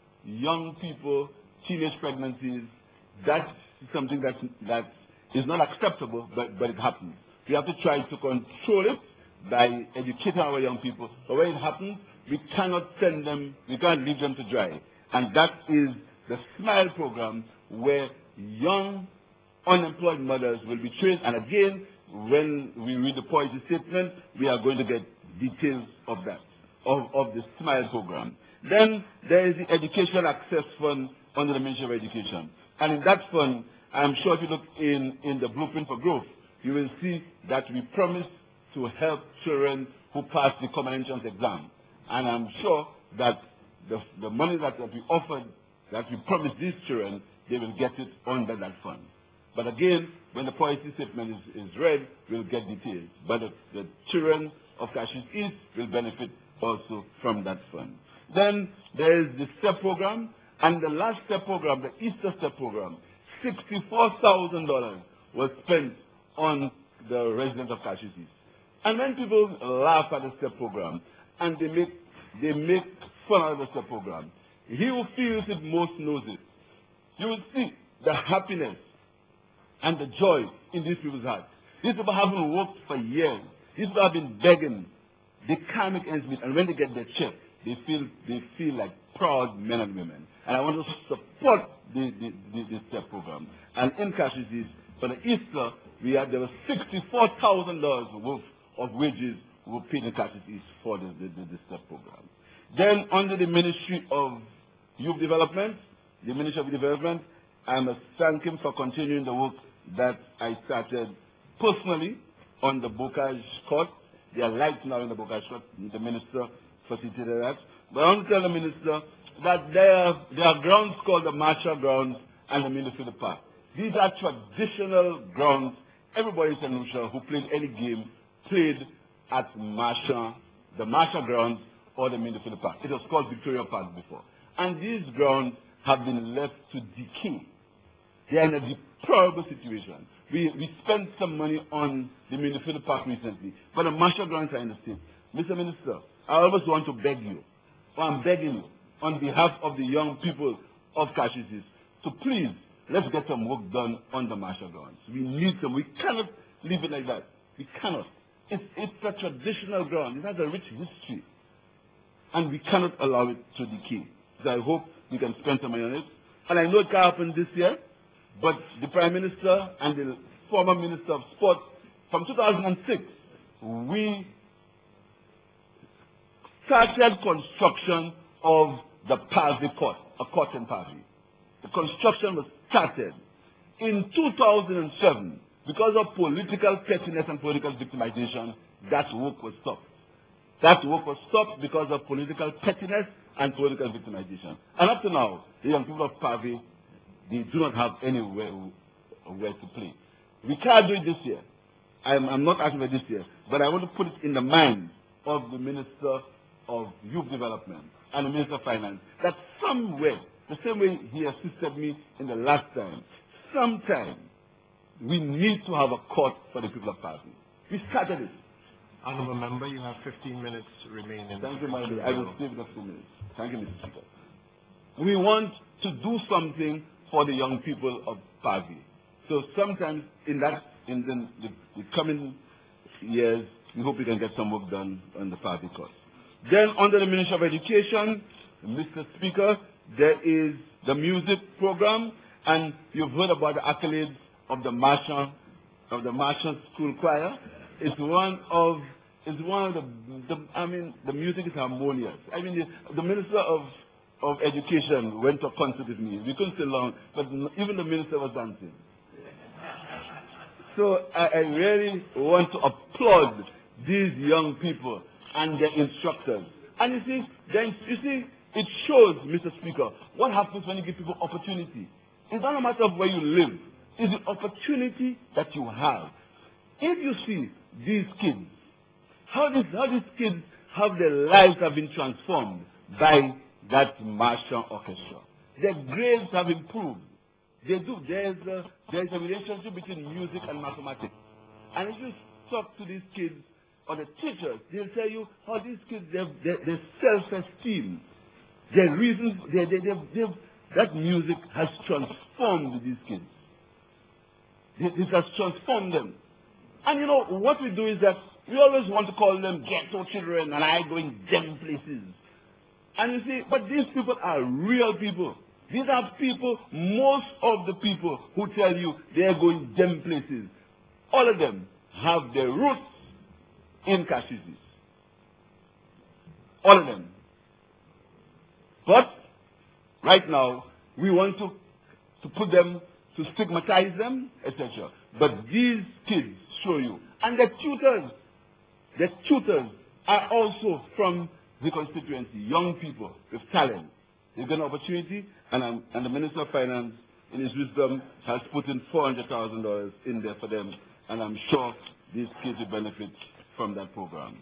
young people, teenage pregnancies, that's something that, that is not acceptable, but, but it happens. We have to try to control it by educating our young people. But when it happens, we cannot send them, we can't leave them to dry. And that is the SMILE program, where young unemployed mothers will be trained. And again, when we read the policy statement, we are going to get details of that, of, of the SMILE program. Then there is the Educational Access Fund under the Ministry of Education. And in that fund, I'm sure if you look in, in the Blueprint for Growth, you will see that we promise to help children who pass the common entrance exam. And I'm sure that the, the money that, that we offered, that we promised these children, they will get it under that fund. But again, when the policy statement is, is read, we'll get details. But the, the children of Kashisis East will benefit also from that fund. Then there is the STEP program, and the last STEP program, the Easter STEP program, sixty-four thousand dollars was spent on the residents of Kashisis East. And when people laugh at the STEP program, and they make, they make fun of the STEP program, he who feels it most knows it. You will see the happiness and the joy in these people's hearts. These people haven't worked for years. These people have been begging. They can't make ends meet, and when they get their check, they feel, they feel like proud men and women. And I want to support the, the, the, the STEP program. And in Kashisis East, for the Easter, we had, there was sixty-four thousand dollars worth of wages were paid in Kashisis East for the, the, the, the STEP program. Then under the Ministry of Youth Development, the Ministry of Development, I must thank him for continuing the work that I started personally on the Bocage Court. They are lights now in the Bocage Court. The Minister facilitated that. But I want to tell the Minister that there are, there are grounds called the Marsha grounds and the Ministry Park. These are traditional grounds. Everybody in Saint Lucia who played any game played at Marsha, the Marsha grounds or the Ministry Park. It was called Victoria Park before. And these grounds have been left to decay. They are in a deplorable situation. We, we spent some money on the Ministry Park recently, but the Marsha grounds are in the state. Mister Minister, I always want to beg you, or I'm begging you, on behalf of the young people of Kashisis East, to please, let's get some work done on the Marsha grounds. We need some. We cannot leave it like that. We cannot. It's, it's a traditional ground. It has a rich history. And we cannot allow it to decay. So I hope we can spend some money on it. And I know it can't happen this year, but the Prime Minister and the former Minister of Sport, from two thousand six, we started construction of the Parvy Court, a court in Parvy. The construction was started. In two thousand seven, because of political pettiness and political victimization, that work was stopped. That work was stopped because of political pettiness and political victimization. And up to now, the young people of Parvy, they do not have anywhere where to play. We can't do it this year. I'm, I'm not asking for this year, but I want to put it in the mind of the Minister of Youth Development and the Minister of Finance that somewhere, the same way he assisted me in the last time, sometime we need to have a court for the people of Parvy. We started it. Honourable Member, you have fifteen minutes remaining. Thank you, my dear. I will save the few minutes. Thank you, Mister Speaker. We want to do something for the young people of Parvy. So sometimes in that, in the, the, the coming years, we hope we can get some work done on the Parvy course. Then under the Ministry of Education, Mister Speaker, there is the music program, and you've heard about the accolades of the Marshall, of the Marshall School Choir. It's one of, it's one of the, the I mean, the music is harmonious. I mean, the, the Minister of, of Education went to a concert with me. We couldn't stay long, but even the Minister was dancing. So I, I really want to applaud these young people and their instructors. And you see, then you see, it shows, Mister Speaker, what happens when you give people opportunity. It's not a matter of where you live. It's the opportunity that you have. If you see these kids, how these, how these kids, how their lives have been transformed by that Marshall Orchestra. Their grades have improved. They do. There's a, there's a relationship between music and mathematics. And if you talk to these kids or the teachers, they'll tell you how these kids, they have their self-esteem. Their reasons, they, they, they, they, that music has transformed these kids. It has transformed them. And you know, what we do is that we always want to call them ghetto children and I going them places. And you see, but these people are real people. These are people, most of the people who tell you they are going them places, all of them have their roots in Kashisis. All of them. But right now, we want to, to put them, to stigmatize them, et cetera. But these kids show you. And the tutors, the tutors are also from the constituency, young people with talent. They've got an opportunity, and, um, and the Minister of Finance, in his wisdom, has put in four hundred thousand dollars in there for them, and I'm sure these kids will benefit from that program.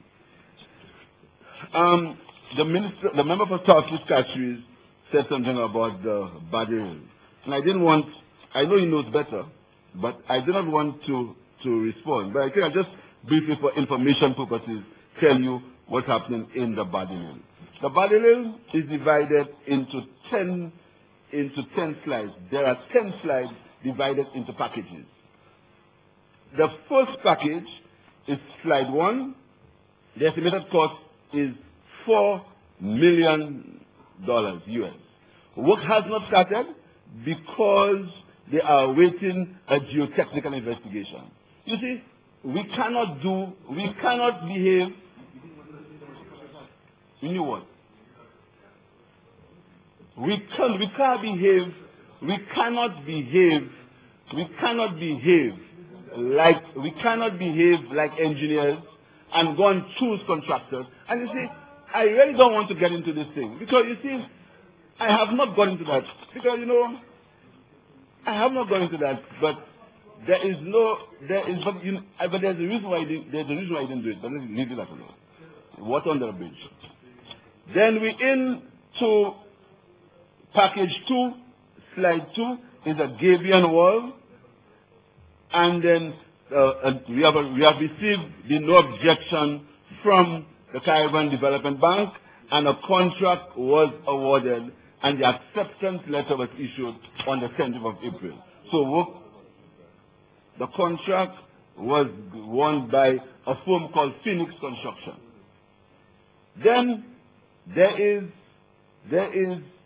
Um, the minister, the member for Southeast Catcheries said something about the Badil. And I didn't want, I know he knows better, but I did not want to, to respond. But I think I'll just briefly, for information purposes, tell you what's happening in the Badil. The Badil is divided into ten, into ten slides. There are ten slides divided into packages. The first package is slide one. The estimated cost is four million dollars U S. Work has not started because they are awaiting a geotechnical investigation. You see, we cannot do, we cannot behave. You knew what? We can, we can't behave, we cannot behave, we cannot behave like, we cannot behave like engineers and go and choose contractors. And you see, I really don't want to get into this thing because you see, I have not gone into that because you know, I have not gone into that, but there is no, there is, but, you know, but there's a reason why I did, there's a reason why I didn't do it, but let's leave it like that. Water under the bridge. Then we in to package two, slide two, is a Gabion wall. And then uh, and we, have a, we have received the no objection from the Caribbean Development Bank, and a contract was awarded, and the acceptance letter was issued on the tenth of April. So work, the contract was won by a firm called Phoenix Construction. Then there is, there is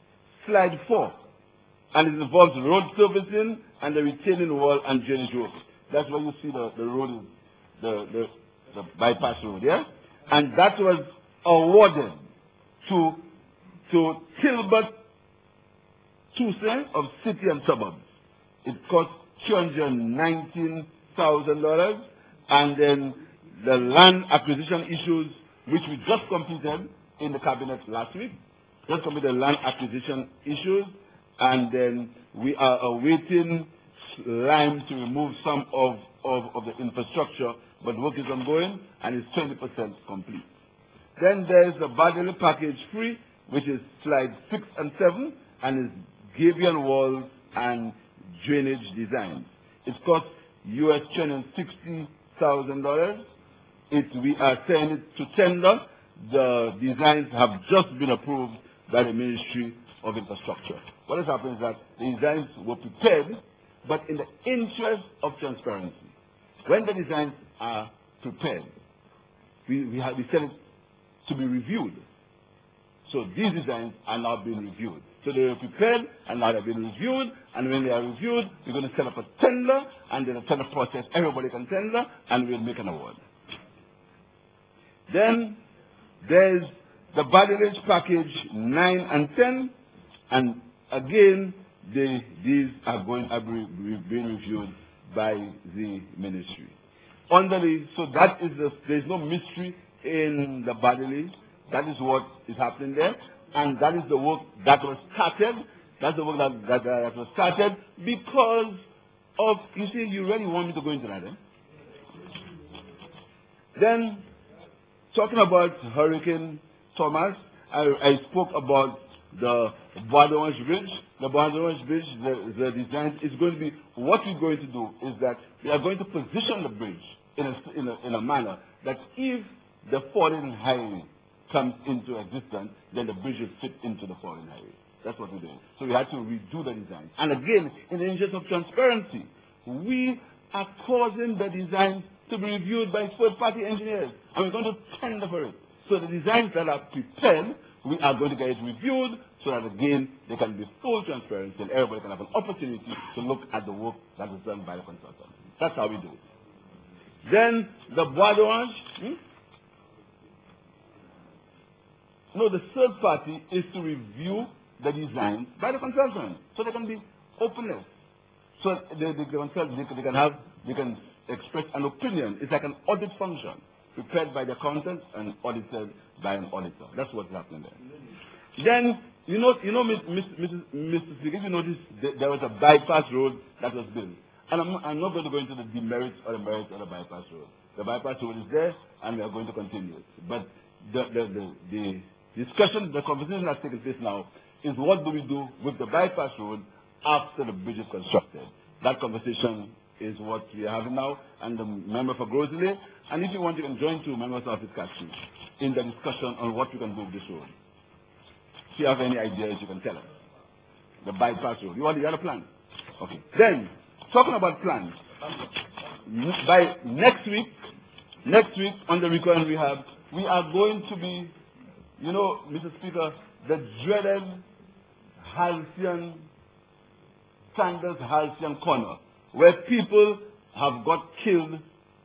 slide four. And it involves road surfacing and the retaining wall and drainage work. That's where you see the, the road is, the, the, the bypass road, yeah? And that was awarded to, to Tilbert Tuesday of City and Suburbs. It cost two hundred nineteen thousand dollars, and then the land acquisition issues, which we just completed in the cabinet last week, just completed land acquisition issues, and then we are awaiting lime to remove some of, of, of the infrastructure, but work is ongoing and is twenty percent complete. Then there's the Baddeley package three, which is slide six and seven, and is Gabion walls and drainage designs. It costs U S two hundred sixty thousand dollars. It, we are sending it to tender. The designs have just been approved by the Ministry of Infrastructure. What has happened is that the designs were prepared, but in the interest of transparency, when the designs are prepared, we, we, have, we send it to be reviewed. So these designs are now being reviewed. So they were prepared and now they're being reviewed, and when they are reviewed, we're going to set up a tender, and then a tender process, everybody can tender, and we'll make an award. Then there's the body range package nine and ten, and again, they, these are going to be being reviewed by the ministry. Under the, so that is the, there's no mystery in the body. That is what is happening there. And that is the work that was started. That's the work that, that, that was started because of, you see, you really want me to go into that, eh? Then, talking about Hurricane Thomas, I, I spoke about the Bois d'Orange Bridge. The Bois d'Orange Bridge, the, the design is going to be, what we're going to do is that we are going to position the bridge in a, in a, in a manner that if the foreign highway comes into existence, then the bridge will fit into the foreign highway. That's what we're doing. So we had to redo the design. And again, in the interest of transparency, we are causing the design to be reviewed by third-party engineers, and we're going to tender for it. So the designs that are prepared, we are going to get it reviewed so that, again, there can be full transparency and everybody can have an opportunity to look at the work that was done by the consultant. That's how we do it. Then the Bois d'Orange, hmm? No, the third party is to review the design by the consultant, so there can be openness. So they, they, can, they can have, they can express an opinion. It's like an audit function, prepared by the accountant and audited by an auditor. That's what's happening there. Then, you know, you know, Mister Speaker, if you notice, there was a bypass road that was built. And I'm, I'm not going to go into the demerits or the merits of the bypass road. The bypass road is there, and we are going to continue it. But the, the, the, the discussion, the conversation that's taking place now is what do we do with the bypass road after the bridge is constructed. That conversation is what we are having now, and the member for Grosley. And if you want, you can join two members of his country in the discussion on what we can do with this road. If you have any ideas, you can tell us. The bypass road. You want the other plan? Okay. Then, talking about plans, by next week, next week on the recurrent rehab, we are going to be, you know, Mister Speaker, the dreaded Halcyon, Sanders Halcyon corner, where people have got killed.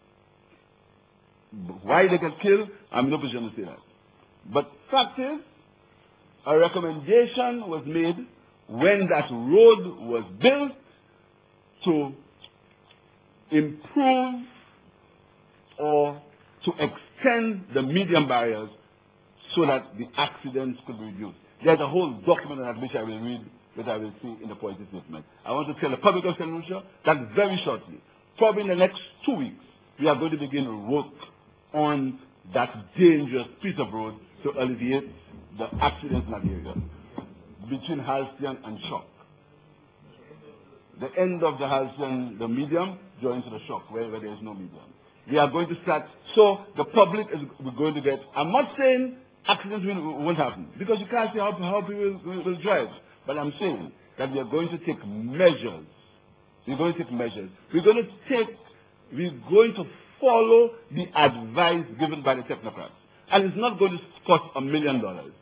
Why they get killed, I'm in no position to say that. But fact is, a recommendation was made when that road was built to improve or to extend the median barriers so that the accidents could be reduced. There's a whole document on that which I will read, which I will see in the policy statement. I want to tell the public of Saint Lucia that very shortly, probably in the next two weeks, we are going to begin to work on that dangerous piece of road to alleviate the accidents in that area between Halcyon and Shock. The end of the Halcyon, the medium, joins to the Shock, where, where there is no medium. We are going to start, so the public is going to get, I'm not saying accidents will, won't happen, because you can't see how, how people will, will drive, but I'm saying that we are going to take measures. We're going to take measures. We're going to take, we're going to follow the advice given by the technocrats. And it's not going to cost a million dollars.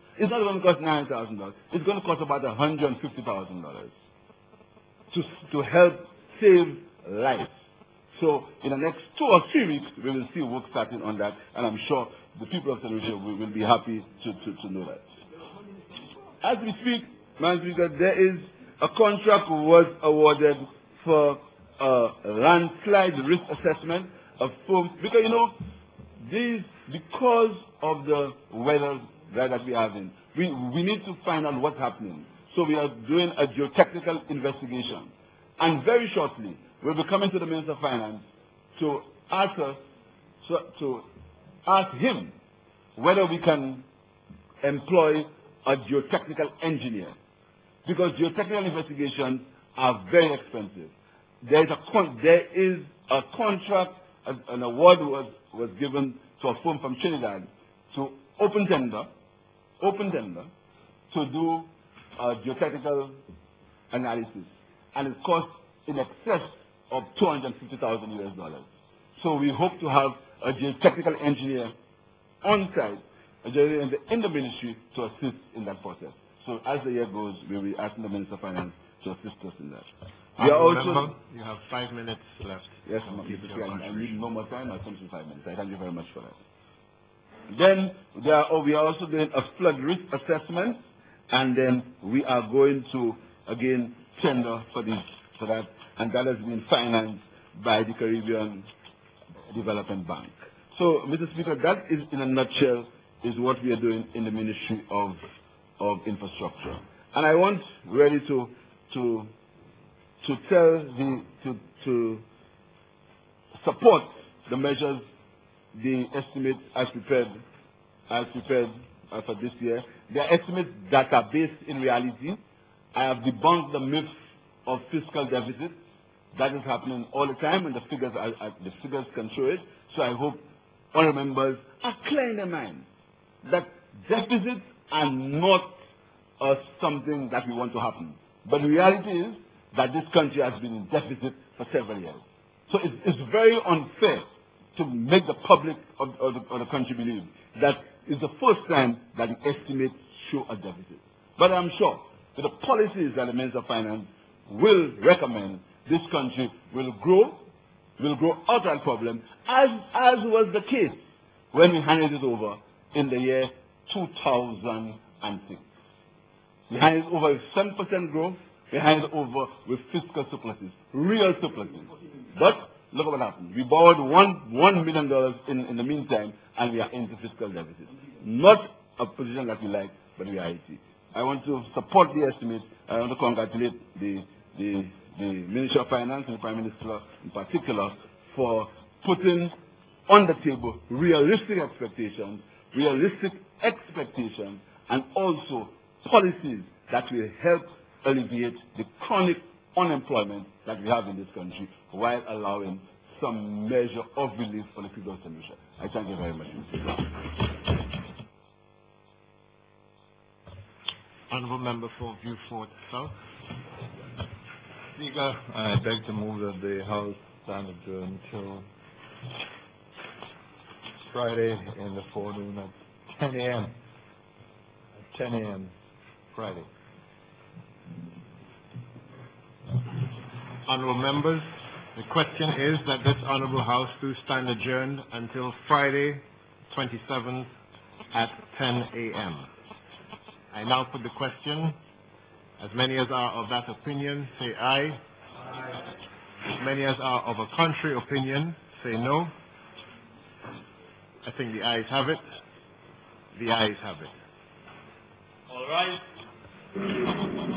It's not going to cost nine thousand dollars. It's going to cost about one hundred fifty thousand dollars to, to help save lives. So in the next two or three weeks, we will see work starting on that, and I'm sure the people of Saint Lucia will, will be happy to, to, to know that. As we speak, Madam Speaker, there is a contract was awarded for a landslide risk assessment of firms, because you know, these, because of the weather that we are having, we, we need to find out what's happening. So we are doing a geotechnical investigation. And very shortly, we'll be coming to the Minister of Finance to ask us, to, to ask him whether we can employ a geotechnical engineer. Because geotechnical investigations are very expensive. There is a, con there is a contract, a, an award was, was given to a firm from Trinidad to open tender, open tender, to do a geotechnical analysis. And it costs in excess of two hundred fifty thousand U S dollars. So we hope to have a geotechnical engineer on site, a geotechnical in the, in the ministry to assist in that process. So as the year goes, we'll be asking the Minister of Finance to assist us in that. We are also, member, you have five minutes left. Yes, I, I need no more time. I'll come to five minutes. I thank you very much for that. Then there are, oh, we are also doing a flood risk assessment, and then we are going to again tender for this, for that, and that has been financed by the Caribbean Development Bank. So, Mister Speaker, that is in a nutshell is what we are doing in the Ministry of of Infrastructure. And I want really to to to tell the to to support the measures, the estimates as prepared as prepared uh, for this year. They are estimates that are based in reality. I have debunked the myth of fiscal deficit. That is happening all the time, and the figures are, are, the figures can show it. So I hope all members are clear in their mind that deficits are not uh, something that we want to happen. But the reality is that this country has been in deficit for several years. So it's, it's very unfair to make the public of, of, the, of the country believe that it's the first time that the estimates show a deficit. But I'm sure that the policies that the Minister of Finance will recommend, this country will grow, will grow out of that problem, as, as was the case when we handed it over in the year two thousand six. We handed it over with seven percent growth, we handed it over with fiscal surpluses, real surpluses. But look at what happened. We borrowed one, one million dollars in, in the meantime, and we are into fiscal deficit. Not a position that we like, but reality. I want to support the estimates. I want to congratulate the, the, the Ministry of Finance and the Prime Minister in particular for putting on the table realistic expectations, realistic expectations, and also policies that will help alleviate the chronic unemployment that we have in this country while allowing some measure of relief for the people of Saint Lucia. I thank you very much, Mister Speaker. Honourable Member for Vieux-Fort South. Speaker, I beg to move that the House stand adjourned until Friday in the forenoon at ten A M At ten A M Friday. Honourable members, the question is that this Honourable House do stand adjourned until Friday, twenty-seventh at ten A M I now put the question. As many as are of that opinion, say aye. Aye. As many as are of a contrary opinion, say no. I think the ayes have it. The ayes have it. All right.